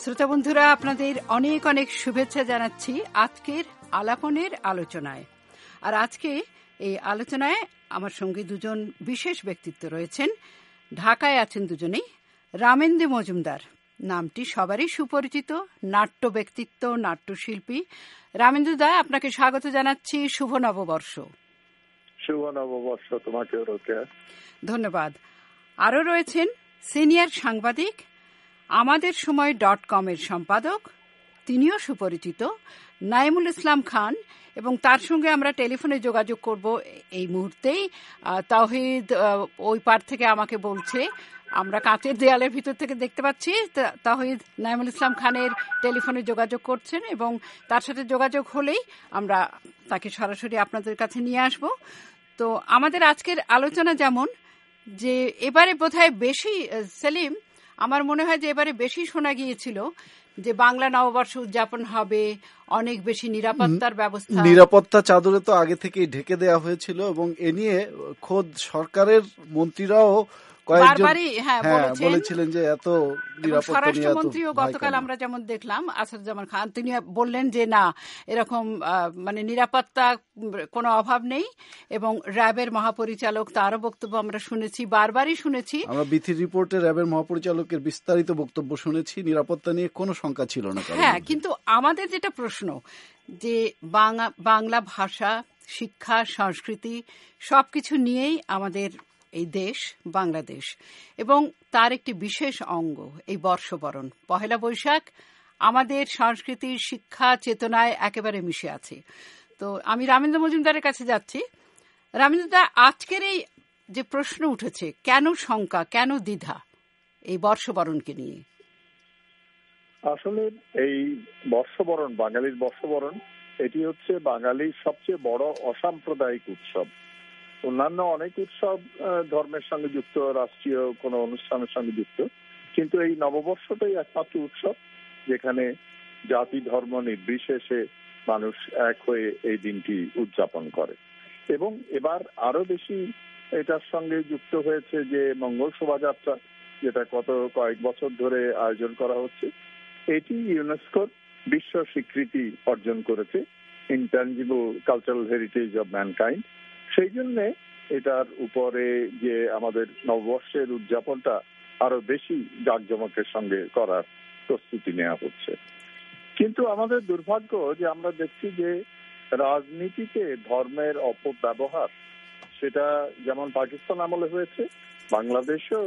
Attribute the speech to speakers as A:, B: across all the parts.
A: শ্রোতা বন্ধুরা, আপনাদের অনেক অনেক শুভেচ্ছা জানাচ্ছি আজকের আলাপনের আলোচনায়। আর আজকে এই আলোচনায় আমার সঙ্গে দুজন বিশেষ ব্যক্তিত্ব রয়েছেন। ঢাকায় আছেন দুজনেই। রামেন্দু মজুমদার নামটি সবারই সুপরিচিত, নাট্য ব্যক্তিত্ব, নাট্যশিল্পী। রামেন্দু দা, আপনাকে স্বাগত জানাচ্ছি। শুভ নববর্ষ।
B: শুভ নববর্ষ তোমাকেও।
A: ধন্যবাদ। আরও রয়েছেন সিনিয়র সাংবাদিক, আমাদের সময় .com এর সম্পাদক, তিনিও সুপরিচিত, নাইমুল ইসলাম খান, এবং তার সঙ্গে আমরা টেলিফোনে যোগাযোগ করব এই মুহূর্তেই। তাওহিদ ওই পার থেকে আমাকে বলছে, আমরা কাঁচের দেয়ালের ভিতর থেকে দেখতে পাচ্ছি তাওহিদ নাইমুল ইসলাম খানের টেলিফোনে যোগাযোগ করছেন, এবং তার সাথে যোগাযোগ হলেই আমরা তাকে সরাসরি আপনাদের কাছে নিয়ে আসব। তো আমাদের আজকের আলোচনা যেমন যে এবারে বোধহয় বেশি, সেলিম, আমার মনে হয় যে এবারে বেশি শোনা গিয়েছিল যে বাংলা নববর্ষ উদযাপন হবে, অনেক বেশি নিরাপত্তার ব্যবস্থা,
C: নিরাপত্তা চাদরে তো আগে থেকেই ঢেকে দেওয়া হয়েছিল, এবং এ নিয়ে খোদ সরকারের মন্ত্রীরাও বলেছিলেন যে এত নিরাপত্তা।
A: স্বরাষ্ট্রমন্ত্রীও গতকাল আমরা যেমন দেখলাম, আসাদুজ্জামান খান, তিনি বললেন যে না, এরকম মানে নিরাপত্তা কোনো অভাব নেই। এবং র্যাবের মহাপরিচালক, তারও বক্তব্য আমরা শুনেছি, বারবারই শুনেছি।
C: আমরা বিথি রিপোর্টে র্যাবের মহাপরিচালকের বিস্তারিত বক্তব্য শুনেছি, নিরাপত্তা নিয়ে কোনো শঙ্কা ছিল না।
A: হ্যাঁ, কিন্তু আমাদের যেটা প্রশ্ন যে বাংলা ভাষা, শিক্ষা, সংস্কৃতি সবকিছু নিয়েই আমাদের এই দেশ বাংলাদেশ, এবং তার একটি বিশেষ অঙ্গ এই বর্ষবরণ, পহেলা বৈশাখ আমাদের সংস্কৃতির, শিক্ষা, চেতনায় একেবারে মিশে আছে। তো আমি রামেন্দু মজুমদারের কাছে যাচ্ছি। রামেন্দু দা, আজকের এই যে প্রশ্ন উঠেছে, কেন শঙ্কা, কেন দ্বিধা এই বর্ষবরণকে নিয়ে?
B: আসলে এই বর্ষবরণ, বাঙালির বর্ষবরণ, এটি হচ্ছে বাঙালির সবচেয়ে বড় অসাম্প্রদায়িক উৎসব। অন্যান্য অনেক উৎসব ধর্মের সঙ্গে যুক্ত, রাষ্ট্রীয় কোনো অনুষ্ঠানের সঙ্গে যুক্ত, কিন্তু এই নববর্ষটাই একমাত্র উৎসব যেখানে জাতি ধর্ম নির্বিশেষে মানুষ এক হয়ে এই দিনটি উদযাপন করে। এবং এবার আরো বেশি এটার সঙ্গে যুক্ত হয়েছে যে মঙ্গল শোভাযাত্রা, যেটা গত কয়েক বছর ধরে আয়োজন করা হচ্ছে। এটি ইউনেস্কোর বিশ্ব স্বীকৃতি অর্জন করেছে, intangible cultural heritage of mankind. সেই জন্য এটার উপরে যে আমাদের নববর্ষের উদযাপনটা আরো বেশি জাঁকজমকের সঙ্গে করার প্রস্তুতি নেওয়া হচ্ছে। কিন্তু আমাদের দুর্ভাগ্য যে আমরা দেখছি যে রাজনীতিতে ধর্মের অপব্যবহার, সেটা যেমন পাকিস্তান আমলে হয়েছে, বাংলাদেশেও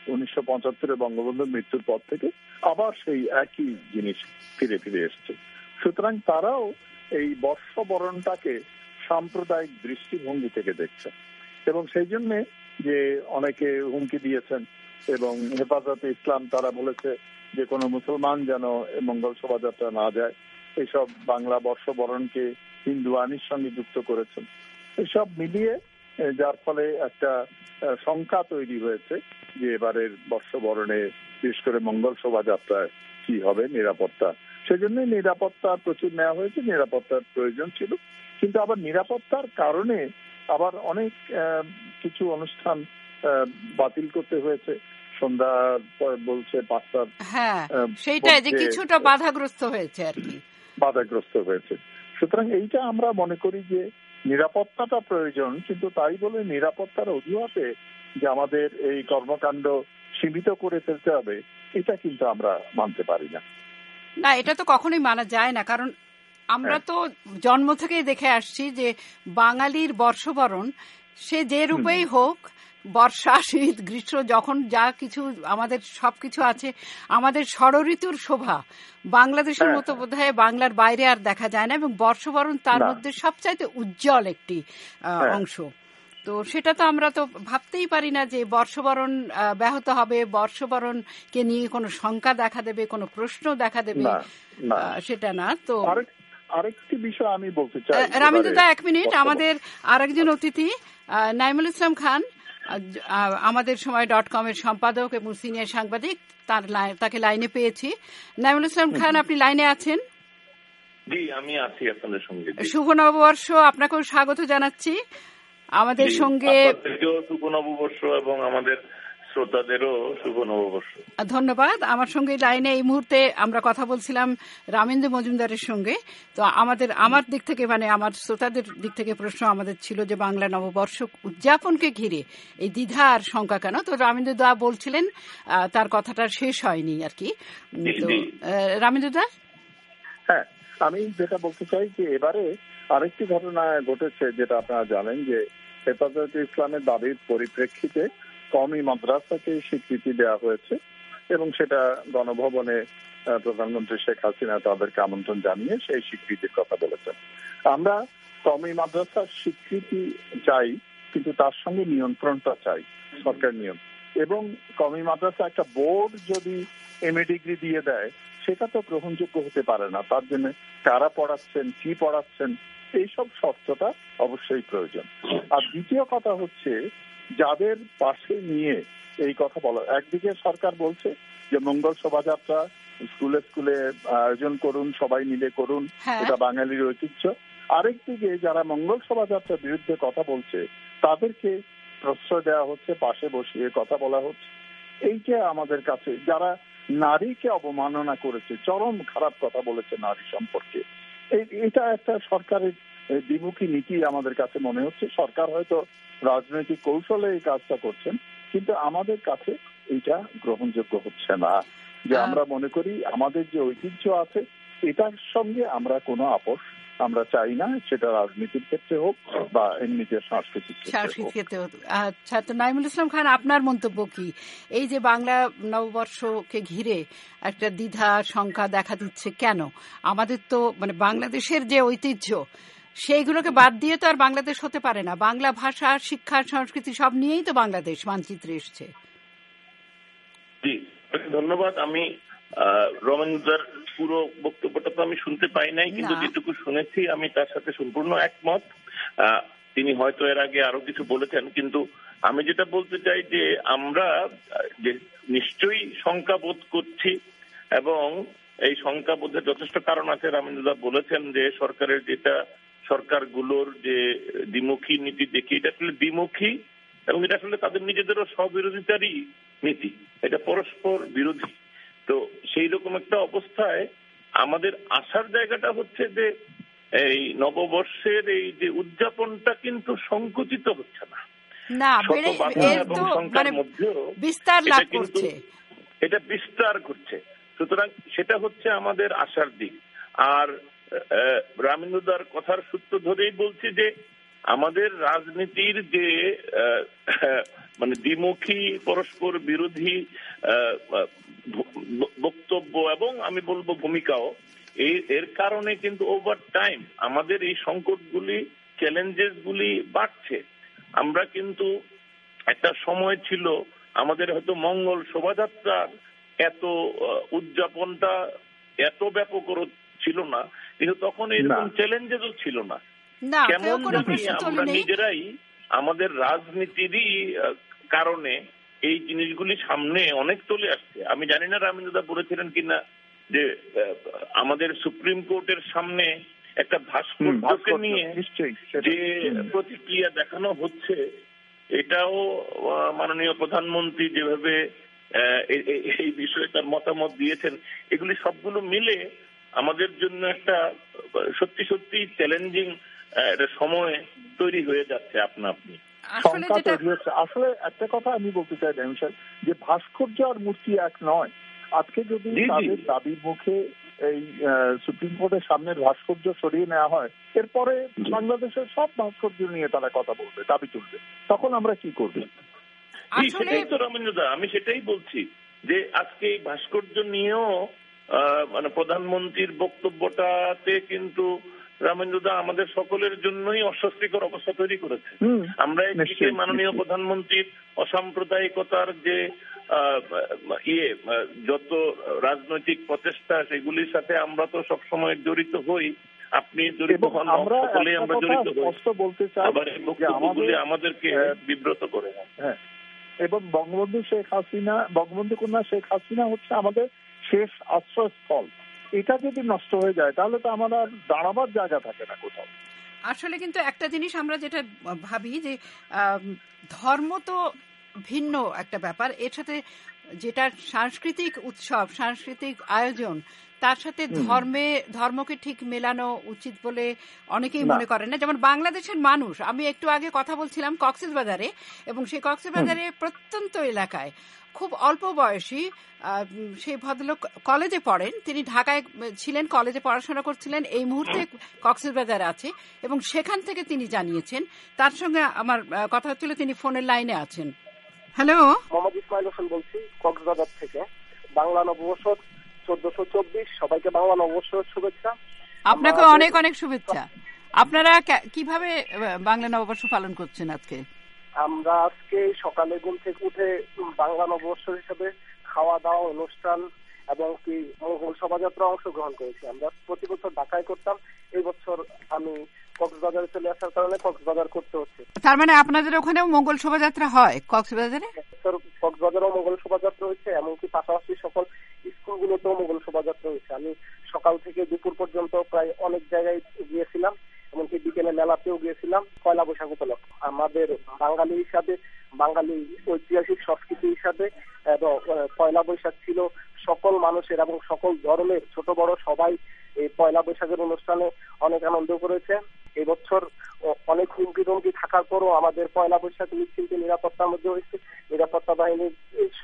B: 1975 বঙ্গবন্ধুর মৃত্যুর পর থেকে আবার সেই একই জিনিস ফিরে ফিরে এসছে। সুতরাং তারাও এই বর্ষবরণটাকে সাম্প্রদায়িক দৃষ্টিভঙ্গি থেকে দেখছে, এবং সেই জন্য যে অনেকে হুমকি দিয়েছেন, এবং হেফাজতে ইসলাম তারা বলেছে যে কোনো মুসলমান যেন মঙ্গল শোভাযাত্রা না যায়। এইসব বাংলা বর্ষবরণকে হিন্দু আইনের সঙ্গে যুক্ত করেছেন। এসব মিলিয়ে যার ফলে একটা শঙ্কা তৈরি হয়েছে যে এবারের বর্ষবরণে বিশেষ করে মঙ্গল শোভাযাত্রায় কি হবে নিরাপত্তা। সেজন্য নিরাপত্তা প্রচুর নেওয়া হয়েছে, নিরাপত্তার প্রয়োজন ছিল, কিন্তু আবার নিরাপত্তার কারণে আবার অনেক কিছু অনুষ্ঠান বাতিল করতে হয়েছে। সন্ধ্যা বলছে 5টার,
A: হ্যাঁ, সেইটাই যে কিছুটা বাধাগ্রস্ত হয়েছে আর কি,
B: বাধাগ্রস্ত হয়েছে। সুতরাং এইটা আমরা মনে করি যে নিরাপত্তাটা প্রয়োজন, কিন্তু তাই বলে নিরাপত্তার অজুহাতে যে আমাদের এই কর্মকাণ্ড সীমিত করে ফেলতে হবে, এটা কিন্তু আমরা মানতে পারি না।
A: না, এটা তো কখনোই মানা যায় না, কারণ আমরা তো জন্ম থেকেই দেখে আসছি যে বাঙালির বর্ষবরণ সে যে রূপেই হোক, বর্ষা, শীত, গ্রীষ্ম, যখন যা কিছু আমাদের সবকিছু আছে, আমাদের ষড়ঋতুর শোভা বাংলাদেশের মতো বোধহয় বাংলার বাইরে আর দেখা যায় না, এবং বর্ষবরণ তার মধ্যে সবচাইতে উজ্জ্বল একটি অংশ। তো সেটা তো আমরা তো ভাবতেই পারি না যে বর্ষবরণ ব্যাহত হবে, বর্ষবরণকে নিয়ে কোনো শঙ্কা দেখা দেবে, কোনো প্রশ্ন দেখা দেবে, সেটা না। তো
B: আরেকটি বিষয় আমি বলতে চাই,
A: রামেন্দু দা, 1 মিনিট, আমাদের আরেকজন অতিথি নাইমুল ইসলাম খান, আমাদের সময় .com এর সম্পাদক এবং সিনিয়র সাংবাদিক, তাকে লাইনে পেয়েছি। নাইমুল ইসলাম খান, আপনি লাইনে আছেন?
D: জি, আমি আছি আপনাদের সঙ্গে।
A: শুভ নববর্ষ, আপনাকেও স্বাগত জানাচ্ছি আমাদের সঙ্গে।
D: শুভ নববর্ষ এবং আমাদের শ্রোতাদেরও শুভ নববর্ষ।
A: ধন্যবাদ। আমার সঙ্গে লাইনে এই মুহূর্তে আমরা কথা বলছিলাম রামেন্দু মজুমদারের সঙ্গে। তো আমার দিক থেকে মানে আমার শ্রোতাদের দিক থেকে প্রশ্ন আমাদের ছিল যে বাংলা নববর্ষ উদযাপনকে ঘিরে এই দ্বিধা আর শঙ্কা কেন। তো রামেন্দু দা বলছিলেন, তার কথাটা শেষ হয়নি আর কি। তো রামেন্দু দা,
B: হ্যাঁ, আমি যেটা বলতে চাই যে এবারে আরেকটি ঘটনা ঘটেছে, যেটা আপনারা জানেন যে হেফাজতে ইসলামের দাবির পরিপ্রেক্ষিতে কওমি মাদ্রাসাকে স্বীকৃতি দেওয়া হয়েছে এবং সেটা গণভবনে প্রধানমন্ত্রী শেখ হাসিনা তাদেরকে আমন্ত্রণ জানিয়ে সেই স্বীকৃতির কথা বলেছেন। আমরা কওমি মাদ্রাসার স্বীকৃতি চাই, কিন্তু তার সঙ্গে নিয়ন্ত্রণটা চাই, সরকার নিয়ম। এবং কওমি মাদ্রাসা একটা বোর্ড যদি MA ডিগ্রি দিয়ে দেয়, সেটা তো গ্রহণযোগ্য হতে পারে না। তার জন্য কারা পড়াচ্ছেন, কি পড়াচ্ছেন, এইসব শর্তটা অবশ্যই প্রয়োজন। আর দ্বিতীয় কথা হচ্ছে, যাদের পাশে নিয়ে এই কথা বলা, একদিকে সরকার বলছে যে মঙ্গল শোভাযাত্রা স্কুলে স্কুলে আয়োজন করুন, সবাই মিলে করুন, এটা বাঙালির ঐতিহ্য। আরেকদিকে যারা মঙ্গল শোভাযাত্রার বিরুদ্ধে কথা বলছে তাদেরকে প্রশ্রয় দেওয়া হচ্ছে, পাশে বসিয়ে কথা বলা হচ্ছে। এইটা আমাদের কাছে, যারা নারীকে অবমাননা করেছে, চরম খারাপ কথা বলেছে নারী সম্পর্কে, এটা একটা সরকারের দ্বিমুখী নীতি আমাদের কাছে মনে হচ্ছে। সরকার হয়তো রাজনৈতিক কৌশলে এই কাজটা করছেন, কিন্তু আমাদের কাছে এটা গ্রহণযোগ্য হচ্ছে না। যে আমরা মনে করি আমাদের যে ঐতিহ্য আছে এটার সঙ্গে আমরা কোনো আপোষ আমরা চাই না, সেটা রাজনীতির ক্ষেত্রে হোক বা এমনিতে সাংস্কৃতিক ক্ষেত্রে হোক।
A: আচ্ছা, তো নাইমুল ইসলাম খান, আপনার মন্তব্য কি? এই যে বাংলা নববর্ষকে ঘিরে একটা দ্বিধা শঙ্কা দেখা দিচ্ছে কেন? আমাদের তো মানে বাংলাদেশের যে ঐতিহ্য সেইগুলোকে বাদ দিয়ে তো আর বাংলাদেশ হতে পারে না। বাংলা ভাষা, শিক্ষা, সংস্কৃতি সব নিয়েই তো বাংলাদেশ মানচিত্রে এসছে।
D: জি, ধন্যবাদ। আমি রমেন্দ্রর পুরো বক্তব্যটা তো আমি শুনতে পাই নাই, কিন্তু যেটুকু শুনেছি আমি তার সাথে সম্পূর্ণ একমত। তিনি হয়তো এর আগে আরো কিছু বলেছেন, কিন্তু আমি যেটা বলতে চাই যে আমরা যে নিশ্চয়ই শঙ্কা বোধ করছি, এবং এই শঙ্কা বোধের যথেষ্ট কারণ আছে। রামেন্দ্রদা বলেছেন যে সরকারের যেটা, সরকারগুলোর যে দ্বিমুখী নীতি দেখি, এটা আসলে দ্বিমুখী এবং এটা আসলে তাদের নিজেদেরও স্ববিরোধিতারই নীতি, এটা পরস্পর বিরোধী। তো সেই রকম একটা অবস্থায় আমাদের আসার জায়গাটা হচ্ছে যে এই নববর্ষের এই যে উদযাপনটা কিন্তু সংকুচিত হচ্ছে না, এটা বিস্তার করছে। সুতরাং সেটা হচ্ছে আমাদের আশার দিক। আর রামেন্দ্রদার কথার সূত্র ধরেই বলছি যে আমাদের রাজনীতির যে মানে দ্বিমুখী পরস্পর বিরোধী বক্তব্য এবং আমি বলবো ভূমিকাও, এর কারণে কিন্তু ওভার টাইম আমাদের এই সংকটগুলি, চ্যালেঞ্জেস গুলি বাড়ছে। আমরা কিন্তু একটা সময় ছিল আমাদের হয়তো মঙ্গল শোভাযাত্রার এত উদযাপনটা এত ব্যাপক ছিল না, কিন্তু তখন এরকম চ্যালেঞ্জেসও ছিল না। কেমন জানি আমরা নিজেরাই আমাদের রাজনীতিরই কারণে এই জিনিসগুলি সামনে অনেক চলে আসছে। আমি জানি না রামেন্দ্রদা বলেছিলেন কিনা যে আমাদের সুপ্রিম কোর্টের সামনে একটা ভাস্কর্যকে নিয়ে যে প্রতিক্রিয়া দেখানো হচ্ছে, এটাও মাননীয় প্রধানমন্ত্রী যেভাবে এই বিষয়ে তার মতামত দিয়েছেন, এগুলি সবগুলো মিলে আমাদের জন্য একটা সত্যি সত্যি চ্যালেঞ্জিং একটা সময় তৈরি হয়ে যাচ্ছে আপনা আপনি।
B: আসলে একটা কথা আমি বলতে চাই যে ভাস্কর্য আর মূর্তি এক নয়। আজকে যদি তাদের দাবির মুখে এই সুপ্রিম কোর্টের সামনের ভাস্কর্য সরিয়ে নেওয়া হয়, এরপরে বাংলাদেশের সব ভাস্কর্য নিয়ে তারা কথা বলবে, দাবি তুলবে, তখন আমরা কি করব?
D: সেটাই তো রমেন্দ্রদা, আমি সেটাই বলছি যে আজকে এই ভাস্কর্য নিয়েও মানে প্রধানমন্ত্রীর বক্তব্যটাতে কিন্তু রামেন্দ্রদা আমাদের সকলের জন্যই অস্বস্তিকর অবস্থা তৈরি করেছে। আমরা একদিকে মাননীয় প্রধানমন্ত্রীর অসাম্প্রদায়িকতার যে যত রাজনৈতিক প্রচেষ্টা, সেগুলির সাথে আমরা তো সবসময় জড়িত হই, আপনি জড়িত হন, সকলেই আমরা জড়িত হই, আবার এই বক্তব্যগুলি আমাদেরকে বিব্রত করে।
B: হ্যাঁ, এবং বঙ্গবন্ধু কন্যা শেখ হাসিনা হচ্ছে আমাদের শেষ আশ্রয়স্থল। এটা যদি নষ্ট হয়ে যায় তাহলে তো আমার আর দাঁড়াবার জায়গা থাকে না কোথাও।
A: আসলে কিন্তু একটা জিনিস আমরা যেটা ভাবি যে ধর্ম তো ভিন্ন একটা ব্যাপার। এর সাথে যেটা সাংস্কৃতিক উৎসব, সাংস্কৃতিক আয়োজন, তার সাথে ধর্মকে ঠিক মেলানো উচিত বলে অনেকেই মনে করেন না। যেমন বাংলাদেশের মানুষ, আমি একটু আগে কথা বলছিলাম কক্সবাজারে, এবং সেই কক্সবাজারে প্রত্যন্ত এলাকায় খুব অল্প বয়সী সেই ভদ্রলোক কলেজে পড়েন, তিনি ঢাকায় ছিলেন, কলেজে পড়াশোনা করছিলেন, এই মুহূর্তে কক্সবাজারে আছে এবং সেখান থেকে তিনি জানিয়েছেন। তার সঙ্গে আমার কথা হচ্ছিল, তিনি ফোনের লাইনে আছেন। হ্যালো,
E: মোহাম্মদ ইসমাইল হোসেন বলছি কক্সবাজার থেকে। বাংলা নববর্ষ 1424, সবাইকে বাংলা নববর্ষের শুভেচ্ছা।
A: আপনাকে অনেক অনেক শুভেচ্ছা। আপনারা কিভাবে বাংলা নববর্ষ পালন করছেন আজকে?
E: আমরা আজকে সকালে ঘুম থেকে উঠে বাংলা নববর্ষ হিসেবে খাওয়া দাওয়া অনুষ্ঠান এবং কি মঙ্গল শোভাযাত্রা অংশগ্রহণ করেছি। আমরা প্রতি বছর ঢাকায় করতাম, এই বছর আমি কক্সবাজারে চলে আসার কারণে কক্সবাজার করতে হচ্ছে।
A: তার মানে আপনাদের ওখানেও মঙ্গল শোভাযাত্রা হয় কক্সবাজারে?
E: কক্সবাজারেও মঙ্গল শোভাযাত্রা হয়েছে, এমনকি পাশাপাশি সকল স্কুলগুলোতেও মঙ্গল শোভাযাত্রা হয়েছে। আমি সকাল থেকে দুপুর পর্যন্ত প্রায় অনেক জায়গায় গিয়েছিলাম, এমনকি বিকেলে মেলাতেও গিয়েছিলাম পয়লা বৈশাখ উপলক্ষে। আমাদের বাঙালি হিসাবে, বাঙালি ঐতিহাসিক সংস্কৃতি হিসাবে এবং পয়লা বৈশাখ ছিল সকল মানুষের এবং সকল ধর্মের ছোট বড় সবাই এই পয়লা বৈশাখের অনুষ্ঠানে অনেক আনন্দ করেছে। এবছর অনেক হুমকি ধমকি থাকার পরও আমাদের পয়লা বৈশাখ নিশ্চিন্ত নিরাপত্তার মধ্যে হয়েছে। নিরাপত্তা বাহিনীর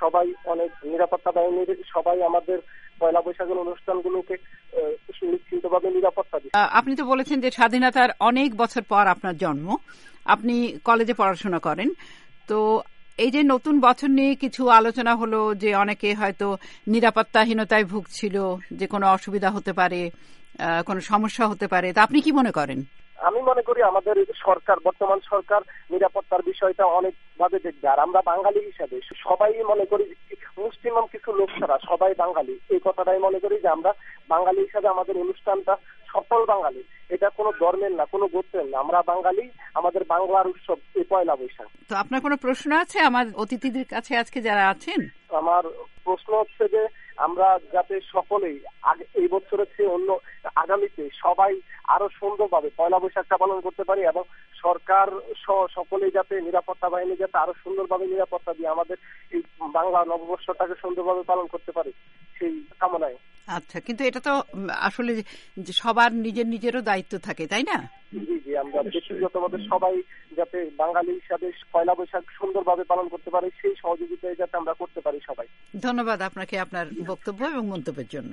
E: সবাই আমাদের পয়লা বৈশাখের অনুষ্ঠানগুলোকে নিশ্চিন্তভাবে নিরাপত্তা দিচ্ছে।
A: আপনি তো বলেছেন যে স্বাধীনতার অনেক বছর পর আপনার জন্ম, আপনি কলেজে পড়াশোনা করেন, তো এই যে নতুন বছর নিয়ে কিছু আলোচনা হলো যে অনেকে হয়তো নিরাপত্তাহীনতায় ভুগছিল, যে কোনো অসুবিধা হতে পারে, কোনো সমস্যা হতে পারে, তা আপনি কি মনে করেন?
E: আমি মনে করি আমাদের বর্তমান সরকার নিরাপত্তার বিষয়টা অনেকভাবে দেখবে। আর আমরা বাঙালি হিসাবে সবাই মনে করি, মুসলিম কিছু লোক ছাড়া সবাই বাঙালি, এই কথাটাই মনে করি যে আমরা বাঙালি হিসাবে আমাদের অনুষ্ঠানটা সকল বাঙালি, এটা কোনো ধর্মের না, কোনো গোত্রের না, আমরা বাঙালি, আমাদের বাংলার উৎসব এই পয়লা বৈশাখ।
A: তো আপনার কোনো প্রশ্ন আছে আমার অতিথিদের কাছে আজকে যারা আছেন?
E: আমার প্রশ্ন হচ্ছে যে আমরা যাতে সকলেই এই বছরের চেয়ে অন্য আগামীতে সবাই আরো সুন্দরভাবে পয়লা বৈশাখটা পালন করতে পারি এবং সরকার সকলেই যাতে নিরাপত্তা বাহিনী যাতে আরো সুন্দরভাবে নিরাপত্তা দিয়ে আমাদের এই বাংলা নববর্ষটাকে সুন্দরভাবে পালন করতে পারি, সেই কামনায়।
A: আচ্ছা, কিন্তু এটা তো আসলে সবার নিজেরও দায়িত্ব থাকে, তাই না?
E: জি জি, আমরা ব্যক্তিগতভাবে সবাই যাতে বাঙালি হিসাবে পয়লা বৈশাখ সুন্দরভাবে পালন করতে পারি, সেই সহযোগিতায় যাতে আমরা করতে পারি সবাই।
A: ধন্যবাদ আপনাকে আপনার বক্তব্য এবং মন্তব্যের জন্য।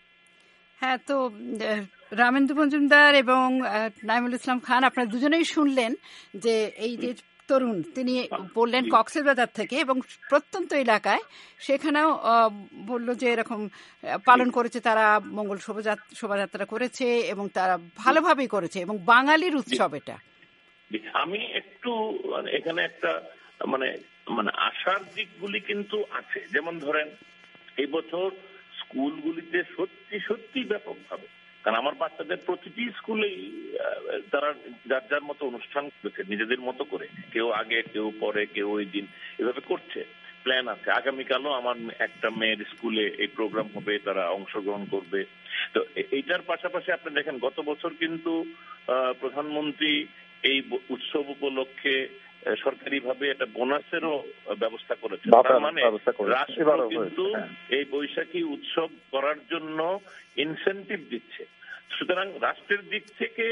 A: হ্যাঁ, তো রামেন্দু মজুমদার এবং নাইমুল ইসলাম খান, আপনারা দুজনেই শুনলেন যে এই যে তরুণ, তিনি বললেন কক্সবাজার থেকে এবং প্রত্যন্ত এলাকায়, সেখানেও বললো যে এরকম পালন করেছে, তারা মঙ্গল শোভাযাত্রা করেছে এবং তারা ভালোভাবেই করেছে এবং বাঙালির উৎসব এটা।
D: আমি একটু এখানে একটা মানে আশার দিকগুলি কিন্তু আছে। যেমন ধরেন এই বছর স্কুলগুলিতে সত্যি ব্যাপকভাবে, কারণ আমার বাচ্চাদের প্রতিটি স্কুলেই তারা যার যার মতো অনুষ্ঠান করেছে, নিজেদের মতো করে, কেউ আগে কেউ পরে কেউ ওই দিন, এভাবে করছে, প্ল্যান আছে। আগামীকালও আমার একটা মেয়ের স্কুলে এই প্রোগ্রাম হবে, তারা অংশগ্রহণ করবে। তো এইটার পাশাপাশি আপনি দেখেন গত বছর কিন্তু প্রধানমন্ত্রী এই উৎসব উপলক্ষে সরকারিভাবে একটা বোনাসেরও ব্যবস্থা করেছে। তার মানে রাষ্ট্র কিন্তু এই বৈশাখী উৎসব করার জন্য ইনসেন্টিভ দিচ্ছে। সুতরাং রাষ্ট্রের দিক থেকে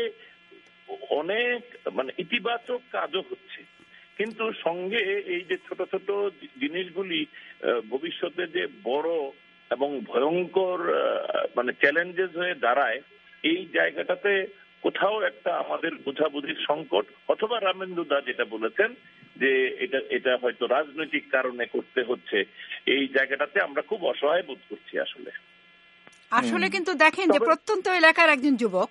D: অনেক ইতিবাচক কাজও হচ্ছে, কিন্তু সঙ্গে এই যে ছোট ছোট জিনিসগুলি ভবিষ্যতে যে বড় এবং ভয়ঙ্কর চ্যালেঞ্জেস হয়ে দাঁড়ায়, এই জায়গাটাতে কোথাও একটা আমাদের বোঝাবুঝির সংকট, অথবা রামেন্দু দা যেটা বলেছেন যে এটা হয়তো রাজনৈতিক কারণে করতে হচ্ছে, এই জায়গাটাতে আমরা খুব অসহায় বোধ করছি। আসলে
A: কিন্তু দেখেন যে প্রত্যন্ত এলাকার একজন যুবক,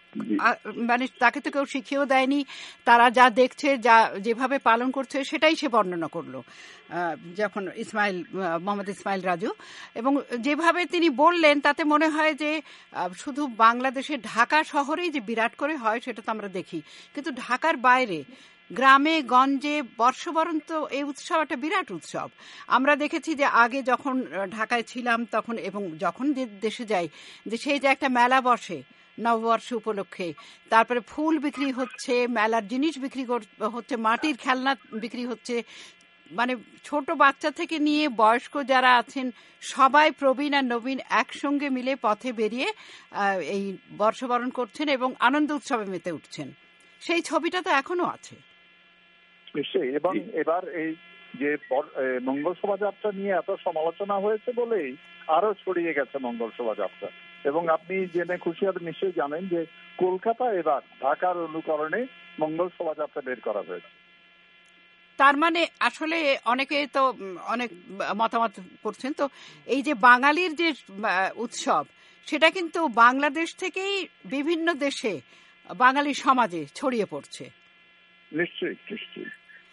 A: তাকে তো কেউ শিখিয়েও দেয়নি, তারা যা দেখছে, যেভাবে পালন করছে সেটাই সে বর্ণনা করলো যখন মোহাম্মদ ইসমাইল রাজু, এবং যেভাবে তিনি বললেন তাতে মনে হয় যে শুধু বাংলাদেশের ঢাকা শহরেই যে বিরাট করে হয় সেটা তো আমরা দেখি, কিন্তু ঢাকার বাইরে গ্রামে গঞ্জে বর্ষবরণ তো এই উৎসব একটা বিরাট উৎসব। আমরা দেখেছি যে আগে যখন ঢাকায় ছিলাম তখন, এবং যখন দেশে যাই, যে সেই যে একটা মেলা বসে নববর্ষ উপলক্ষে, তারপরে ফুল বিক্রি হচ্ছে, মেলার জিনিস বিক্রি হচ্ছে, মাটির খেলনা বিক্রি হচ্ছে, মানে ছোট বাচ্চা থেকে নিয়ে বয়স্ক যারা আছেন সবাই প্রবীণ আর নবীন একসঙ্গে মিলে পথে বেরিয়ে এই বর্ষবরণ করছেন এবং আনন্দ উৎসবে মেতে উঠছেন। সেই ছবিটা তো এখনো আছে
B: নিশ্চয়ই। এবং এবার এই যে মঙ্গল শোভাযাত্রা নিয়ে এত সমালোচনা হয়েছে বলেই আরো ছড়িয়ে গেছে মঙ্গল শোভাযাত্রা। এবং আপনি জেনে খুশি হবেন, নিশ্চয়ই জানেন যে কলকাতা এবার ঢাকার অনুকরণে মঙ্গল শোভাযাত্রা বের করা হয়েছে।
A: তার মানে আসলে অনেকে তো অনেক মতামত করছেন, তো এই যে বাঙালির যে উৎসব সেটা কিন্তু বাংলাদেশ থেকেই বিভিন্ন দেশে বাঙালি সমাজে ছড়িয়ে পড়ছে।
B: নিশ্চয়ই নিশ্চয়ই।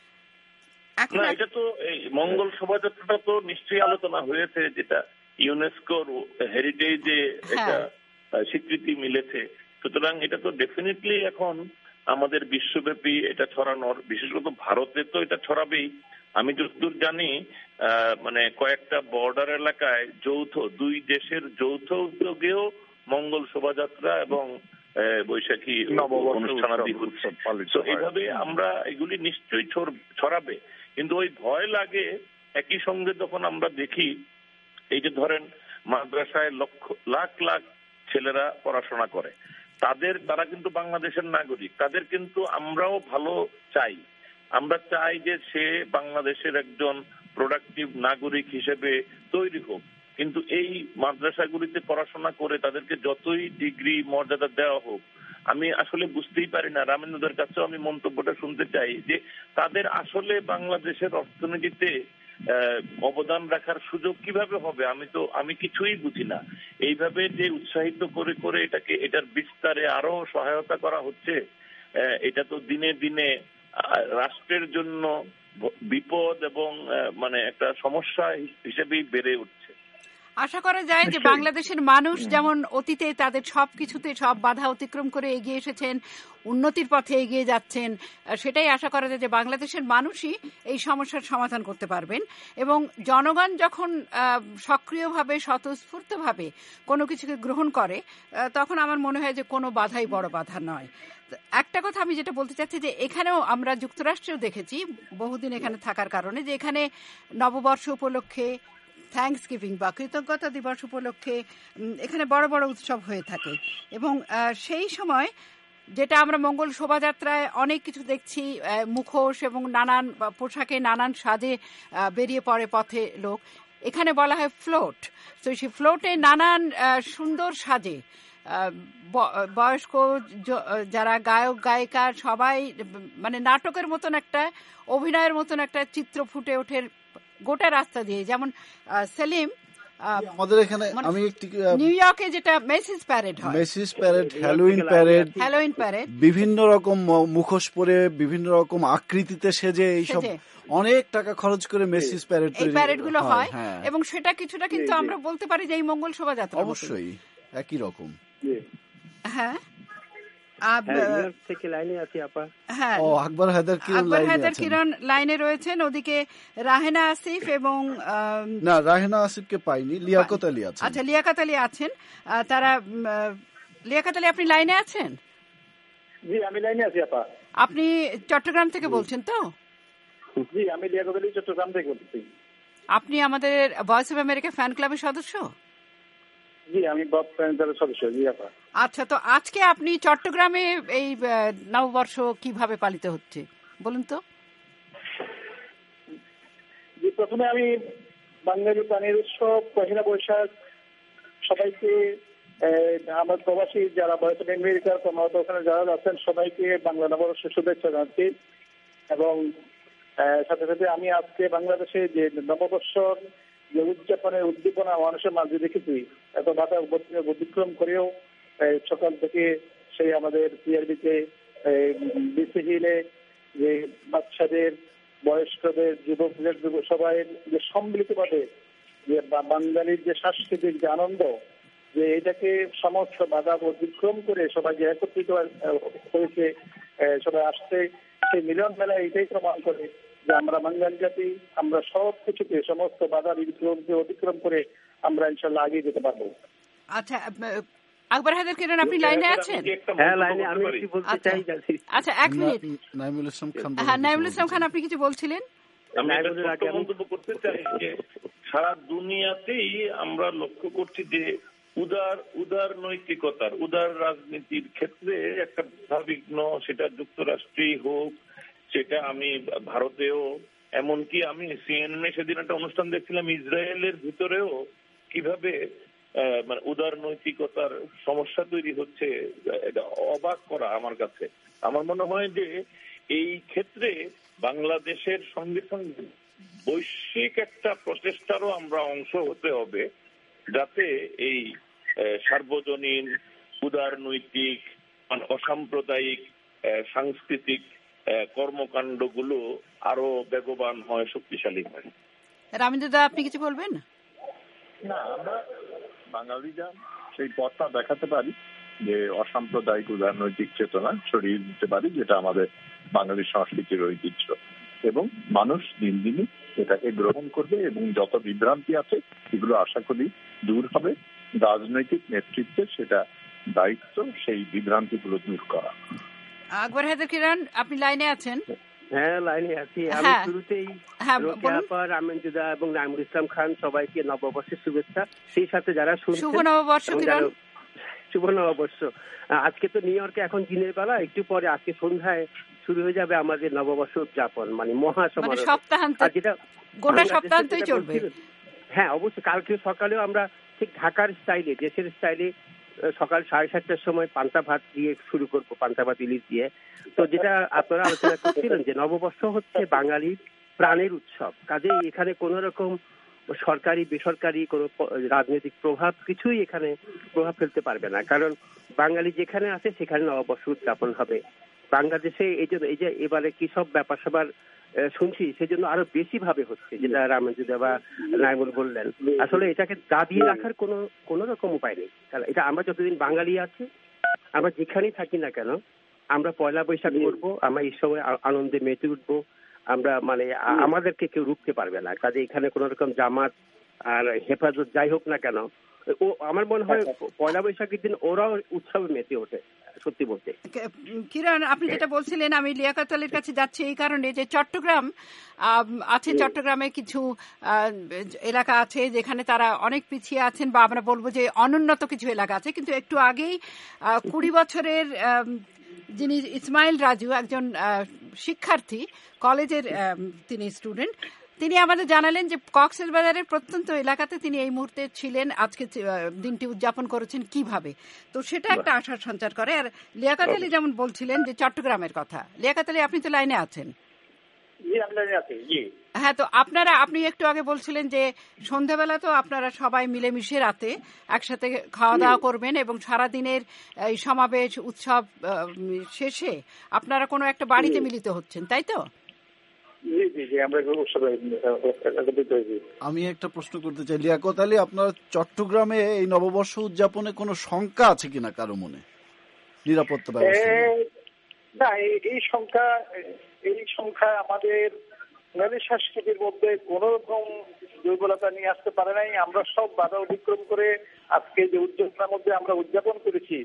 D: না, এটা তো এই মঙ্গল শোভাযাত্রাটা তো নিশ্চয়ই আলোচনা হয়েছে, যেটা ইউনেস্কোর হেরিটেজে এটা স্বীকৃতি মিলেছে। সুতরাং এটা তো ডেফিনেটলি এখন আমাদের বিশ্বব্যাপী এটা ছড়ানোর, বিশেষত ভারতে তো এটা ছড়াবেই। আমি যতদূর জানি মানে কয়েকটা বর্ডার এলাকায় দুই দেশের যৌথ উদ্যোগেও মঙ্গল শোভাযাত্রা এবং বৈশাখী অনুষ্ঠানাদি হচ্ছে। তো এইভাবে আমরা এগুলি নিশ্চয়ই ছড়াবে। কিন্তু ওই ভয় লাগে একই সঙ্গে যখন আমরা দেখি এই যে ধরেন মাদ্রাসায় লাখ লাখ ছেলেরা পড়াশোনা করে, তারা কিন্তু বাংলাদেশের নাগরিক, তাদের কিন্তু আমরাও ভালো চাই। আমরা চাই যে সে বাংলাদেশের একজন প্রোডাক্টিভ নাগরিক হিসেবে তৈরি হোক। কিন্তু এই মাদ্রাসাগুলিতে পড়াশোনা করে তাদেরকে যতই ডিগ্রি মর্যাদা দেওয়া হোক, আমি আসলে বুঝতেই পারি না, রামেন্দ্রদের কাছেও আমি মন্তব্যটা শুনতে চাই যে তাদের আসলে বাংলাদেশের অর্থনীতিতে অবদান রাখার সুযোগ কিভাবে হবে। আমি কিছুই বুঝি না। এইভাবে যে উৎসাহিত করে করে এটার বিস্তারে আরো সহায়তা করা হচ্ছে, এটা তো দিনে দিনে রাষ্ট্রের জন্য বিপদ এবং মানে একটা সমস্যা হিসেবেই বেড়ে উঠছে।
A: আশা করা যায় যে বাংলাদেশের মানুষ যেমন অতীতে তাদের সবকিছুতে সব বাধা অতিক্রম করে এগিয়ে এসেছেন, উন্নতির পথে এগিয়ে যাচ্ছেন, সেটাই আশা করা যায় যে বাংলাদেশের মানুষই এই সমস্যার সমাধান করতে পারবেন। এবং জনগণ যখন সক্রিয়ভাবে স্বতঃস্ফূর্তভাবে কোনো কিছুকে গ্রহণ করে, তখন আমার মনে হয় যে কোনো বাধাই বড় বাধা নয়। একটা কথা আমি যেটা বলতে চাচ্ছি যে এখানেও আমরা যুক্তরাষ্ট্রেও দেখেছি বহুদিন এখানে থাকার কারণে যে এখানে নববর্ষ উপলক্ষে, থ্যাঙ্কস গিভিং বা কৃতজ্ঞতা দিবস উপলক্ষে এখানে বড় বড় উৎসব হয়ে থাকে। এবং সেই সময় যেটা আমরা মঙ্গল শোভাযাত্রায় অনেক কিছু দেখছি, মুখোশ এবং নানান পোশাকে নানান সাজে বেরিয়ে পড়ে পথে লোক, এখানে বলা হয় ফ্লোট। তো সেই ফ্লোটে নানান সুন্দর সাজে বয়স্ক যারা গায়ক গায়িকা সবাই মানে নাটকের মতন একটা অভিনয়ের মতন একটা চিত্র ফুটে ওঠে গোটা রাস্তা দিয়ে। যেমন সেলিম,
C: আমাদের এখানে আমি
A: নিউ ইয়র্কে যেটা মেসিস প্যারেড হয়,
C: মেসিস প্যারেড, হ্যালোইন প্যারেড, বিভিন্ন রকম মুখোশ পরে বিভিন্ন রকম আকৃতিতে সেজে এইসব অনেক টাকা খরচ করে মেসিস প্যারেড
A: এই প্যারেডগুলো হয়। এবং সেটা কিছুটা কিন্তু আমরা বলতে পারি যে এই মঙ্গল শোভাযাত্রা
C: অবশ্যই একই রকম।
A: হ্যাঁ,
F: থেকে লাইনে আছি আপা।
A: হ্যাঁ,
C: আকবর হায়দার কিরণ
A: লাইনে রয়েছেন। ওদিকে রাহেনা আসিফ এবং
C: না, রাহেনা আসিফকে পাইনি, লিয়াকত আলী আছেন।
A: আচ্ছা, লিয়াকত আলী আছেন। তারা লিয়াকত আলী, আপনি লাইনে আছেন?
E: জি, আমি লাইনে আছি আপা।
A: আপনি চট্টগ্রাম থেকে বলছেন তো?
E: জি, আমি লিয়াকত আলী চট্টগ্রাম থেকে বলছি।
A: আপনি আমাদের ভয়েস অফ আমেরিকা ফ্যান ক্লাবের সদস্য?
E: জি, আমি সদস্য। জি আপা।
A: আচ্ছা, তো আজকে আপনি চট্টগ্রামে এই নববর্ষ কিভাবে পালিত হচ্ছে বলুন তো?
E: জি, প্রথমে আমি বাঙালি প্রাণীর উৎসব পহেলা বৈশাখ সবাইকে, আমার প্রবাসী যারা ভয়েস অফ আমেরিকার কর্মরত ওখানে যারা আছেন সবাইকে বাংলা নববর্ষের শুভেচ্ছা জানাচ্ছি। এবং সাথে সাথে আমি আজকে বাংলাদেশে যে নববর্ষর যে উদযাপনের উদ্দীপনা মানুষের মাঝে দেখেছি, এত বাধা অতিক্রম করেও সকাল থেকে সেই আমাদের সিআরবিতে, বিসি হিলে যে বাচ্চাদের, বয়স্কদের, যুবকদের সবাই যে সম্মিলিতভাবে যে বাঙালির যে সাংস্কৃতিক যে আনন্দ, যে এটাকে সমস্ত বাধা অতিক্রম করে সবাই যে একত্রিত হয়েছে, সবাই আসছে, সেই মিলন মেলা এটাই প্রমাণ করে যে আমরা বাঙালি জাতি, আমরা সব কিছুতে সমস্ত বাধা বিক্রমকে অতিক্রম করে আমরা ইনশাল্লাহ আগিয়ে যেতে পারবো।
A: আচ্ছা, আকবর হায়দার কিরণ, আপনি লাইনে আছেন?
F: হ্যাঁ, লাইনে আমি কি বলতে চাই।
A: আচ্ছা, এক মিনিট।
C: নাইমুল ইসলাম খান।
A: হ্যাঁ, নাইমুল ইসলাম খান, আপনি কিছু বলছিলেন?
D: আমি মন্তব্য করতে চাই যে সারা দুনিয়াতেই আমরা লক্ষ্য করছি যে উদার নৈতিকতার, উদার রাজনীতির ক্ষেত্রে একটা ভাবিঘ্ন, সেটা যুক্তরাষ্ট্রেই হোক, সেটা আমি ভারতেও, এমনকি আমি সিএনএন সেদিন একটা অনুষ্ঠান দেখছিলাম, ইসরায়েলের ভিতরেও কিভাবে মানে উদার নৈতিকতার সমস্যা তৈরি হচ্ছে, এটা অবাক করা আমার কাছে। আমার মনে হয় যে এই ক্ষেত্রে বাংলাদেশের সঙ্গে সঙ্গে বৈশ্বিক একটা প্রচেষ্টারও আমরা অংশ হতে হবে, যাতে এই সার্বজনীন উদারনৈতিক অসাম্প্রদায়িক সাংস্কৃতিক কর্মকাণ্ডগুলো আরো বেগবান হয়, শক্তিশালী হয়।
A: রামিন্দুদা, আপনি কিছু বলবেন?
B: না, আমরা বাঙালিরা সেই পথটা দেখাতে পারি যে অসাম্প্রদায়িক উদারনৈতিক চেতনা ছড়িয়ে দিতে পারি, যেটা আমাদের বাঙালি সংস্কৃতির ঐতিহ্য, এবং মানুষ দিন দিনই এটাকে গ্রহণ করবে এবং যত বিভ্রান্তি আছে এগুলো আশা করি দূর হবে। রাজনৈতিক নেতৃত্বের সেটা দায়িত্ব সেই বিভ্রান্তিগুলো দূর করা।
A: আকবর হায়দার কিরণ, আপনি লাইনে আছেন?
F: হ্যাঁ, লাইনে আছি। আমি শুরুতেই রামিন্দুদা এবং নাইমুল ইসলাম খান সবাইকে নববর্ষের শুভেচ্ছা, সেই সাথে যারা শুনছেন
A: শুভ নববর্ষ।
F: শুভ নববর্ষ। আজকে তো নিউ ইয়র্কে এখন দিনের বেলা, একটু পরে আজকে সন্ধ্যায় শুরু হয়ে যাবে আমাদের নববর্ষ উদযাপন, মানে মহাসমারোহ, যেটা
A: গোটা সপ্তাহান্তই চলবে।
F: হ্যাঁ, অবশ্যই। কালকে সকালেও আমরা ঠিক ঢাকার স্টাইলে, দেশের স্টাইলে সকাল 7:30টার সময় পান্তা ভাত দিয়ে শুরু করবো, পান্তা ভাত ইলিশ দিয়ে। তো যেটা আপনারা আলোচনা করছিলেন যে নববর্ষ হচ্ছে বাঙালির প্রাণের উৎসব, কাজেই এখানে কোন রকম সরকারি বেসরকারি কোন রাজনৈতিক প্রভাব কিছুই এখানে প্রভাব ফেলতে পারবে না, কারণ বাঙালি যেখানে আছে সেখানে নববর্ষ উদযাপন হবে। বাংলাদেশে এই যে এবারে কি সব ব্যাপার সবার শুনছি, সেজন্য আরো বেশি ভাবে হচ্ছে, যেটা রামিন্দুদা বা নাইমুল বললেন। আসলে এটাকে দাবিয়ে রাখার কোন রকম উপায় নেই, কারণ এটা আমরা যতদিন বাঙালি আছি, আমরা যেখানেই থাকি না কেন, আমরা পয়লা বৈশাখ করবো, আমরা এই সময় আনন্দে মেতে উঠবো, আমরা মানে আমাদেরকে কেউ রুখতে পারবে না। কাজে এখানে কোন রকম জামাত আর হেফাজত যাই হোক না কেন, ও আমার মনে হয় পয়লা বৈশাখের দিন ওরাও উৎসবে মেতে ওঠে। সত্যি বলতে
A: কিরণ, আপনি যেটা বলছিলেন, আমি লিয়াকত আলীর কাছে যাচ্ছি এই কারণে যে চট্টগ্রাম আছে, চট্টগ্রামে কিছু এলাকা আছে যেখানে তারা অনেক পিছিয়ে আছেন, বা আমরা বলবো যে অনুন্নত কিছু এলাকা আছে। কিন্তু একটু আগেই 20 বছরের যিনি ইসমাইল রাজু, একজন শিক্ষার্থী, কলেজের তিনি স্টুডেন্ট, তিনি আমাদের জানালেন যে কক্সবাজারের প্রত্যন্ত এলাকাতে তিনি এই মুহূর্তে ছিলেন, আজকে দিনটি উদযাপন করেছেন কিভাবে। তো সেটা একটা আশার সঞ্চার করে। আর লিয়াকত আলী যেমন বলছিলেন যে চট্টগ্রামের কথা, লিয়াকত আলী আপনি তো লাইনে আছেন? হ্যাঁ, তো আপনি একটু আগে বলছিলেন যে সন্ধ্যাবেলা তো আপনারা সবাই মিলেমিশে রাতে একসাথে খাওয়া দাওয়া করবেন, এবং সারাদিনের এই সমাবেশ উৎসব শেষে আপনারা কোনো একটা বাড়িতে মিলিত হচ্ছেন, তাই তো?
C: আমি একটা প্রশ্ন করতে চাই, লিয়াকত আলী, আপনার চট্টগ্রামে এই নববর্ষ উদযাপনে কোনো শঙ্কা আছে কিনা কারো মনে, নিরাপত্তা ব্যবস্থা?
B: না, এই সংখ্যা আমাদের বাঙালি সংস্কৃতির মধ্যে কোন রকম দুর্বলতা নিয়ে আসতে পারে নাই। আমরা সব বাধা অতিক্রম করে আজকে যে উদ্যোগটার মধ্যে আমরা উদযাপন করেছি,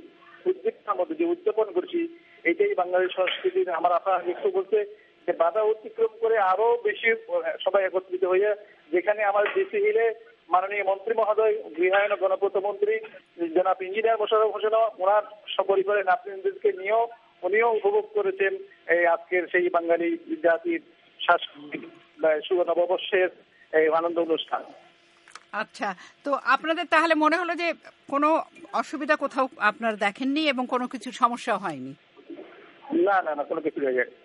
B: এটাই বাঙালি সংস্কৃতির আমার আশা একটু বলতে যে বাধা অতিক্রম করে আরো বেশি সবাই একত্রিত হয়ে, যেখানে আমাদের ডিসি হিলে মাননীয় মন্ত্রী মহোদয়, গৃহায়ন গণপ্রতিমন্ত্রী জনাব ইঞ্জিনিয়ার মোশাররফ হোসেন, ওনার সপরিবারে নাতনিদেরকে নিয়েও উনিও উপভোগ করেছেন এই আজকের সেই বাঙালি জাতির সাংস্কৃতিক শুভ নববর্ষের এই আনন্দ অনুষ্ঠান।
A: আচ্ছা, তো আপনাদের তাহলে মনে হলো যে কোনো অসুবিধা কোথাও আপনারা দেখেননি এবং কোনো কিছু সমস্যা হয়নি?
B: না, কোনো কিছু হয়ে যায়।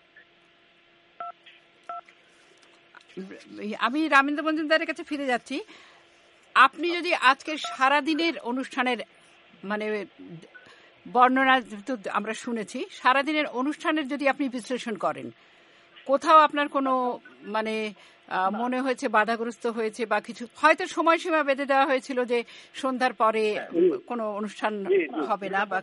A: আমি রামিন্দু মজুমদারের কাছে ফিরে যাচ্ছি। আপনি যদি আজকে সারাদিনের অনুষ্ঠানের মানে বর্ণনা তো আমরা শুনেছি, সারাদিনের অনুষ্ঠানের যদি আপনি বিশ্লেষণ করেন, কোথাও আপনার কোনো মানে মনে হয়েছে বাধাগ্রস্ত হয়েছে বা কিছু, হয়তো সময়সীমা বেঁধে দেওয়া হয়েছিল যে সন্ধ্যার পরে কোনো অনুষ্ঠান হবে না, বা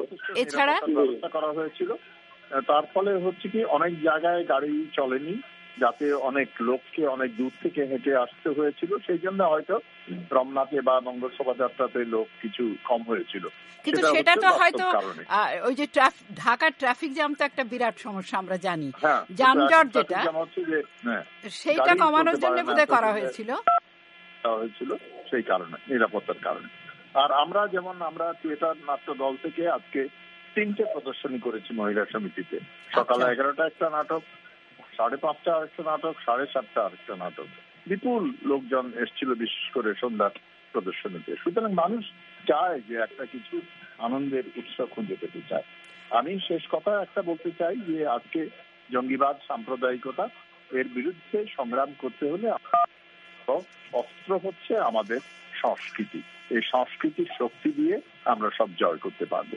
A: এছাড়া
B: ব্যবস্থা করা হয়েছিল, তার ফলে হচ্ছে কি অনেক জায়গায় গাড়ি চলেনি, যাতে অনেক লোককে অনেক দূর থেকে হেঁটে আসতে হয়েছিল, সেই জন্য হয়তো রমনাতে বা মঙ্গল শোভাযাত্রাতে লোক কিছু কম হয়েছিল।
A: কিন্তু সেটা তো হয়তো ওই যে ঢাকার ট্রাফিক জ্যাম তো একটা বিরাট সমস্যা আমরা জানি, যানজট যেটা, সেইটা কমানোর জন্য বোধহয় করা হয়েছিল
B: সেই কারণে, নিরাপত্তার কারণে। আর আমরা যেমন আমরা থিয়েটার নাট্য দল থেকে আজকে 3টে প্রদর্শনী করেছি মহিলা সমিতিতে। সকালে 11টা একটা নাটক, 5:30টা আরেকটা নাটক, 7:30টা আরেকটা নাটক। বিপুল লোকজন এসেছিল বিশেষ করে সন্ধ্যার প্রদর্শনীতে। সুতরাং মানুষ চায় যে একটা কিছু আনন্দের উৎস খুঁজে পেতে চায়। আমি শেষ কথা একটা বলতে চাই যে আজকে জঙ্গিবাদ, সাম্প্রদায়িকতা এর বিরুদ্ধে সংগ্রাম করতে হলে অস্ত্র হচ্ছে আমাদের সংস্কৃতি। এই সংস্কৃতির শক্তি দিয়ে আমরা সব জয় করতে পারবো।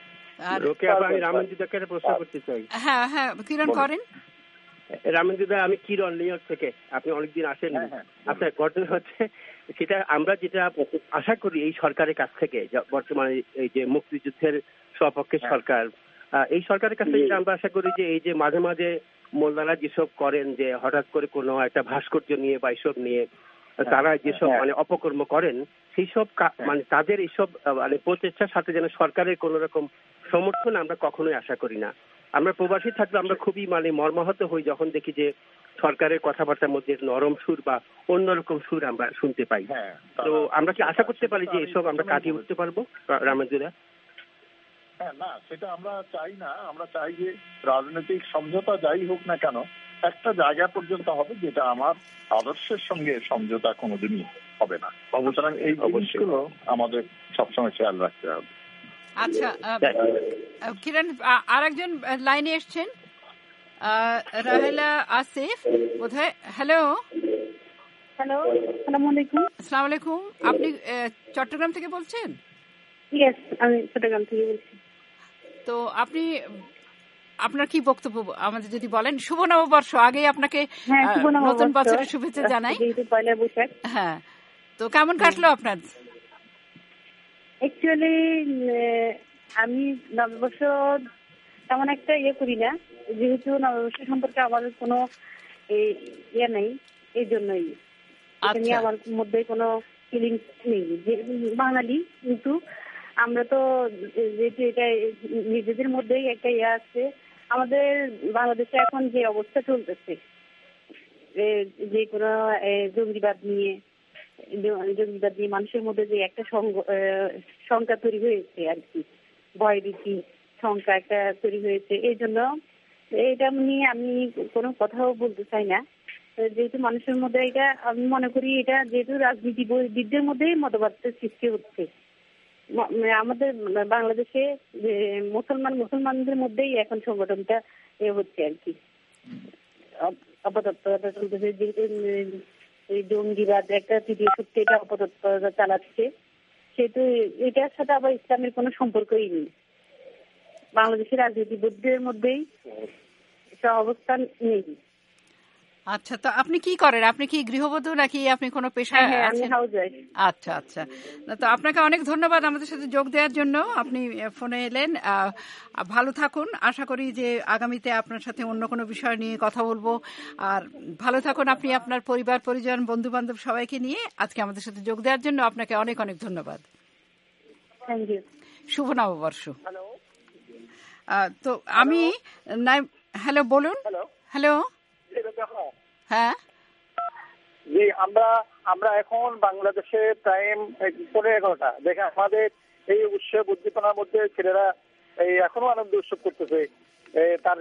F: রামেন্দ্রদা, আমি কিরণ, নিউ ইয়র্ক থেকে। আপনি অনেকদিন আসেন। আচ্ছা, ঘটনা হচ্ছে সেটা আমরা যেটা আশা করি এই সরকারের কাছ থেকে, বর্তমানে এই যে মুক্তিযুদ্ধের সপক্ষে সরকার, এই সরকারের কাছ থেকে আমরা আশা করি যে এই যে মাঝে মাঝে মোল্লারা যেসব করেন, যে হঠাৎ করে কোনো একটা ভাস্কর্য নিয়ে বা এইসব নিয়ে তারা যেসব মানে অপকর্ম করেন, সেই সব মানে তাদের এইসব মানে প্রচেষ্টার সাথে যেন সরকারের কোন রকম সমর্থন আমরা কখনোই আশা করি না। আমরা প্রবাসী থাকলে আমরা খুবই মানে মর্মাহত হই যখন দেখি যে সরকারের কথাবার্তার মধ্যে নরম সুর বা অন্যরকম সুর আমরা শুনতে পাই। তো আমরা কি আশা করতে পারি যে এসব আমরা কাটিয়ে উঠতে পারবো রামেন্দ্রদা?
B: না, সেটা আমরা চাই না। আমরা চাই যে রাজনৈতিক সমঝোতা যাই হোক না কেন, একটা জায়গা পর্যন্ত হবে যেটা আমার আদর্শের সঙ্গে সমঝোতা কোনোদিনই হবে না। সুতরাং এই জিনিসগুলো আমাদের সবসময় খেয়াল রাখতে হবে।
A: আচ্ছা কিরণ, আরেকজন লাইনে এসছেন, রাহেলা আসিফ বোধহয়। হ্যালো,
G: আসসালামু আলাইকুম।
A: আসসালামু আলাইকুম। আপনি চট্টগ্রাম থেকে বলছেন?
G: ইয়েস, আমি চট্টগ্রাম থেকে বলছি।
A: তো আপনি আপনার কি বক্তব্য আমাদের যদি বলেন? শুভ নববর্ষ, আগে আপনাকে নতুন বছরের শুভেচ্ছা জানাই। হ্যাঁ, তো কেমন কাটলো আপনার?
G: অ্যাকচুয়ালি আমি নববর্ষ তেমন একটা করি না, যেহেতু নববর্ষ সম্পর্কে আমার কোনো নেই, এই জন্যই আমার মধ্যে কোনো ফিলিংস নেই। যে বাঙালি, কিন্তু আমরা তো যেহেতু এটা নিজেদের মধ্যেই একটা আছে। আমাদের বাংলাদেশে এখন যে অবস্থা চলতেছে, যে কোনো জঙ্গিবাদ নিয়ে মানুষের মধ্যে যে একটা শঙ্কা তৈরি হয়েছে আর কি, ভয়ভীতি শঙ্কা একটা তৈরি হয়েছে। এই জন্য এটা নিয়ে আমি কোনো কথাও বলতে চাই না, যেহেতু মানুষের মধ্যে এটা, আমি মনে করি এটা যেহেতু রাজনীতিবিদদের মধ্যেই মতবাদের সৃষ্টি হচ্ছে। আমাদের বাংলাদেশে যে মুসলমানদের মধ্যেই এখন সংগঠনটা হচ্ছে আর কি, অপতৎপরতা চলতেছে। এই জঙ্গিবাদ একটা তৃতীয় শক্তি এটা অপতৎপরতা চালাচ্ছে, সেহেতু এটার সাথে আবার ইসলামের কোনো সম্পর্কই নেই। বাংলাদেশের রাজনীতিবিদদের মধ্যেই অবস্থান নেই।
A: আচ্ছা, তো আপনি কি করেন? আপনি কি গৃহবধূ নাকি আপনি কোনো পেশায় আছেন? আচ্ছা আচ্ছা, তো আপনাকে অনেক ধন্যবাদ আমাদের সাথে যোগ দেওয়ার জন্য। আপনি ফোনে এলেন, ভালো থাকুন। আশা করি যে আগামীতে আপনার সাথে অন্য কোনো বিষয় নিয়ে কথা বলবো। আর ভালো থাকুন আপনি, আপনার পরিবার পরিজন, বন্ধু বান্ধব সবাইকে নিয়ে। আজকে আমাদের সাথে যোগ দেওয়ার জন্য আপনাকে অনেক অনেক ধন্যবাদ।
G: Thank you.
A: শুভ নববর্ষ। তো আমি হ্যালো, বলুন। হ্যালো, হ্যাঁ
E: জি, আমরা এখন বাংলাদেশে টাইম 11:30। দেখে আমাদের এই উৎসব উদ্দীপনার মধ্যে ছেলেরা এই এখনো আনন্দ উৎসব করতেছে। তার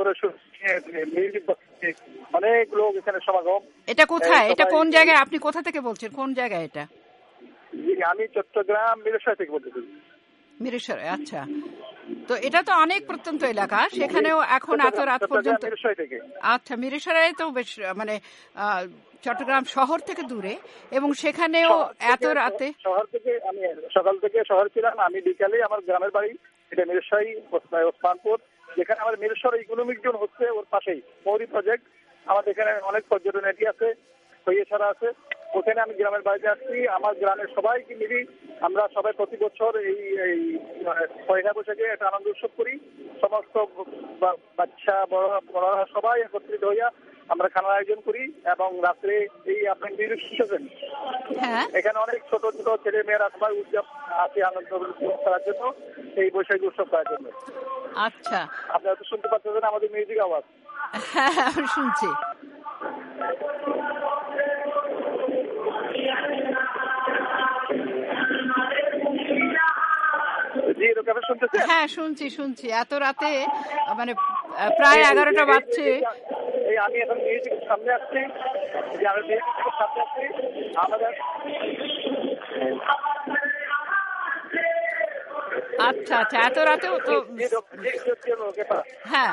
E: অনেক লোক এখানে সমাগম।
A: এটা কোথায়? এটা কোন জায়গায়? আপনি কোথা থেকে বলছেন? কোন জায়গায় এটা?
E: জি, আমি চট্টগ্রাম মিরসরাই থেকে বলতেছি।
A: মিরসরাই, আচ্ছা। তো এটা তো অনেক প্রত্যন্ত এলাকা, সেখানেও এখন এত রাত পর্যন্ত। আচ্ছা, মিরসরাই তো বেশ মানে চট্টগ্রাম শহর থেকে দূরে, এবং সেখানেও এত রাতে।
E: শহর থেকে আমি সকাল থেকে শহর ছিলাম, আমি বিকালে আমার গ্রামের বাড়ি এটা মিরসরাই ওসমানপুর, যেখানে আমার মিরসর ইকোনমিক জোন হচ্ছে ওর পাশেই মৌরি প্রজেক্ট। আমাদের এখানে অনেক পর্যটন এটি আছে, হইয়াছড়া আছে, ওখানে আমি গ্রামের বাড়িতে আসছি। আমার গ্রামের সবাইকে মিলি আমরা সবাই প্রতি বছর এই পয়লা বৈশাখে একটা আনন্দ উৎসব করি। সমস্ত বাচ্চা বড়রা সবাই একত্রিত হইয়া আমরা খানার আয়োজন করি এবং রাত্রে এই আপনার শুনতেছেন এখানে অনেক ছোট ছোট ছেলে মেয়েরা সবাই উদযাপন আছে আনন্দ করার জন্য এই বৈশাখী উৎসব করার জন্য।
A: আচ্ছা,
E: আপনারা তো শুনতে পাচ্ছেন আমাদের মিউজিক আওয়াজ?
A: হ্যাঁ, শুনছি। হ্যাঁ, শুনছি। এত রাতে মানে প্রায় 11টা বাজছে।
E: আমি এখন মিউজিক সামনে আসছি, আমাদের
A: আচ্ছা, এত রাতেও তো হ্যাঁ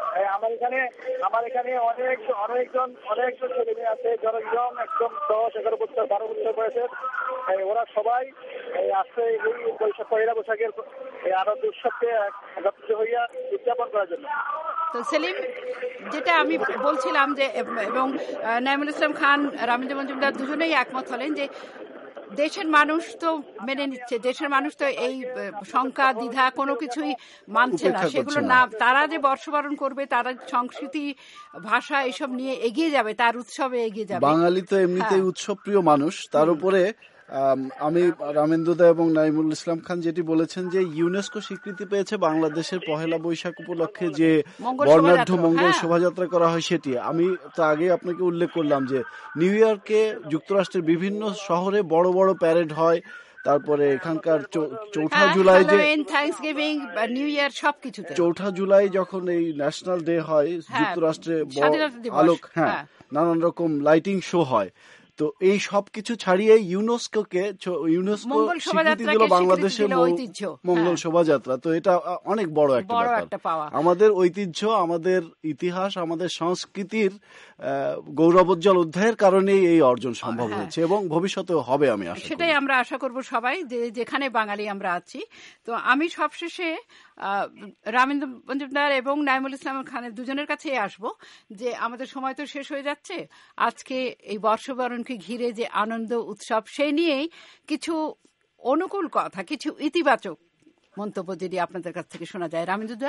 E: আমার এখানে অনেকজন ছেলে মেয়ে আছে, যারা একদম 10-11 বছর 12 বছর বয়সের। ওরা সবাই আসছে এই পয়লা বৈশাখের এই আনন্দ উৎসবকে একত্রিত হইয়া উদযাপন করার জন্য।
A: তো সেলিম, যেটা আমি বলছিলাম যে, এবং নাইমুল ইসলাম খান, রামিন্দু মজুমদার দুজনেই একমত হলেন যে দেশের মানুষ তো মেনে নিচ্ছে, দেশের মানুষ তো এই শঙ্কা দ্বিধা কোনো কিছুই মানছে না, সেগুলো না। তারা যে বর্ষবরণ করবে, তারা সংস্কৃতি ভাষা এসব নিয়ে এগিয়ে যাবে, তার উৎসবে এগিয়ে যাবে।
C: বাঙালি তো এমনিতেই উৎসব প্রিয় মানুষ, তার উপরে আমি রামেন্দুদা এবং নাইমুল ইসলাম খান যেটি বলেছেন যে ইউনেস্কো স্বীকৃতি পেয়েছে বাংলাদেশের পহেলা বৈশাখ উপলক্ষে যে বর্ণাঢ্য মঙ্গল শোভাযাত্রা করা হয়, সেটি আমি তো আগে আপনাকে উল্লেখ করলাম যে নিউ ইয়র্কে যুক্তরাষ্ট্রের বিভিন্ন শহরে বড় বড় প্যারেড হয়। তারপরে এখানকার 4 জুলাই যে
A: নিউ ইয়ার সবকিছুতে
C: 4 জুলাই যখন এই ন্যাশনাল ডে হয় যুক্তরাষ্ট্রে, আলোক নানান রকম লাইটিং শো হয়। তো এই সব কিছু ছাড়িয়ে ইউনেস্কো স্বীকৃতি দিল বাংলাদেশের মঙ্গল শোভাযাত্রা। তো এটা অনেক বড় একটা ব্যাপার। আমাদের ঐতিহ্য, আমাদের ইতিহাস, আমাদের সংস্কৃতির গৌরবোজ্জ্বল অধ্যায়ের কারণেই এই অর্জন সম্ভব হয়েছে এবং ভবিষ্যতেও হবে, আমি আশা করি।
A: সেটাই আমরা আশা করব সবাই, যে যেখানে বাঙালি আমরা আছি। তো আমি সবশেষে রামেন্দু মজুমদার এবং নাইমুল ইসলাম খানের দুজনের কাছে আসবো যে আমাদের সময় তো শেষ হয়ে যাচ্ছে। আজকে এই বর্ষবরণকে ঘিরে যে আনন্দ উৎসব, সেই নিয়েই কিছু অনুকূল কথা, কিছু ইতিবাচক মন্তব্য যদি আপনাদের কাছ থেকে শোনা যায়। রামেন্দুদা,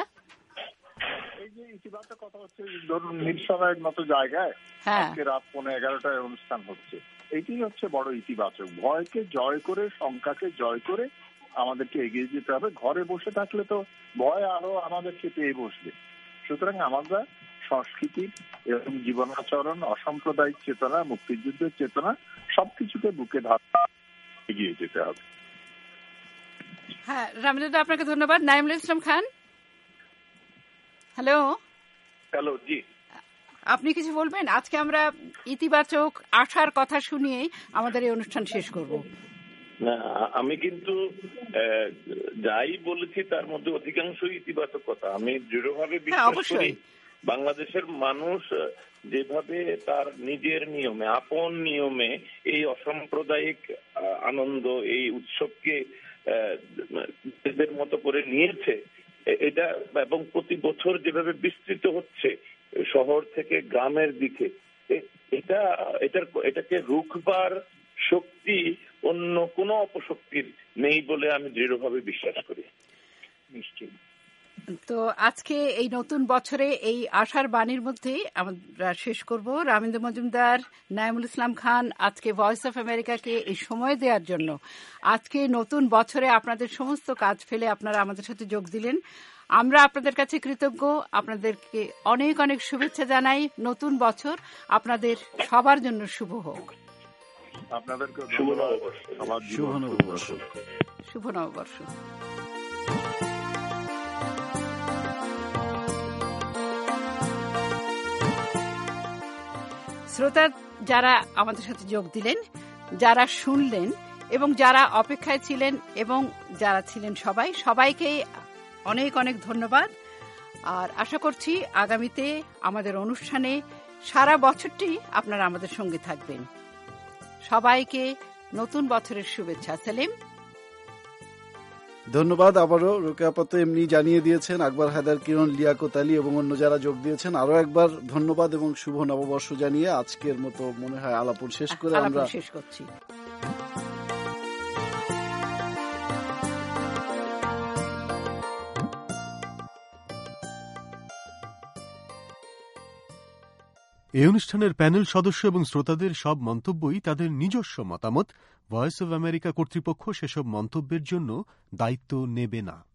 B: এই যে ইতিবাচক কথা হচ্ছে, ধরুন মিরসরাইয়ের মতো জায়গায় আজকে রাত 11:15 অনুষ্ঠান হচ্ছে, এইটি হচ্ছে বড় ইতিবাচক। ভয়কে জয় করে, শঙ্কাকে জয় করে আমাদেরকে এগিয়ে যেতে হবে। ঘরে বসে থাকলে তো ভয় আরো আমাদেরকে পেয়ে বসবে। সুতরাং আমরা সংস্কৃতি এবং জীবনাচরণ, অসাম্প্রদায়িক চেতনা, মুক্তিযুদ্ধের চেতনা সবকিছুকে বুকে ধারণ এগিয়ে যেতে হবে।
A: হ্যাঁ, রামেন্দুদা আপনাকে ধন্যবাদ। নাইমুল ইসলাম খান, হ্যালো।
D: জি,
A: আপনি কিছু বলবেন? আজকে আমরা ইতিবাচক আশার কথা শুনিয়ে আমাদের এই অনুষ্ঠান শেষ করব।
D: না, আমি কিন্তু যাই বলেছি তার মধ্যে অধিকাংশই ইতিবাচক কথা। আমি দৃঢ়ভাবে বিশ্বাস করি বাংলাদেশের মানুষ যেভাবে তার নিজের নিয়মে, আপন নিয়মে এই অসাম্প্রদায়িক আনন্দ, এই উৎসবকে নিজেদের মতো করে নিয়েছে, এটা এবং প্রতি বছর যেভাবে বিস্তৃত হচ্ছে শহর থেকে গ্রামের দিকে, এটাকে রুখবার শক্তি অন্য কোনো অপশক্তির নেই বলে আমি দৃঢ়ভাবে বিশ্বাস করি। নিশ্চয়ই।
A: তো আজকে এই নতুন বছরে এই আশার বাণীর মধ্যেই আমরা শেষ করব। রামেন্দু মজুমদার, নাইমুল ইসলাম খান, আজকে ভয়েস অফ আমেরিকাকে এই সময় দেওয়ার জন্য, আজকে নতুন বছরে আপনাদের সমস্ত কাজ ফেলে আপনারা আমাদের সাথে যোগ দিলেন। আমরা আপনাদের কাছে কৃতজ্ঞ। আপনাদেরকে অনেক অনেক শুভেচ্ছা জানাই। নতুন বছর আপনাদের সবার জন্য শুভ হোক।
B: আপনাদেরকে
C: শুভ নববর্ষ।
A: শুভ নববর্ষ। শ্রোতা যারা আমাদের সাথে যোগ দিলেন, যারা শুনলেন এবং যারা অপেক্ষায় ছিলেন এবং যারা ছিলেন সবাইকে অনেক অনেক ধন্যবাদ। আর আশা করছি আগামীতে আমাদের অনুষ্ঠানে সারা বছরটি আপনারা আমাদের সঙ্গে থাকবেন। সবাইকে নতুন বছরের শুভেচ্ছা। সেলিম,
C: ধন্যবাদ। আবারও রোকেয়া আপা তো এমনি জানিয়ে দিয়েছেন, আকবর হায়দার, কিরণ, লিয়াকত আলী এবং অন্য যারা যোগ দিয়েছেন, আরো একবার ধন্যবাদ এবং শুভ নববর্ষ জানিয়ে আজকের মতো মনে হয় আলাপন শেষ করে আমরা
A: শেষ করছি।
H: এই অনুষ্ঠানের প্যানেল সদস্য এবং শ্রোতাদের সব মন্তব্যই তাদের নিজস্ব মতামত। ভয়েস অব আমেরিকা কর্তৃপক্ষ সেসব মন্তব্যের জন্য দায়িত্ব নেবে না।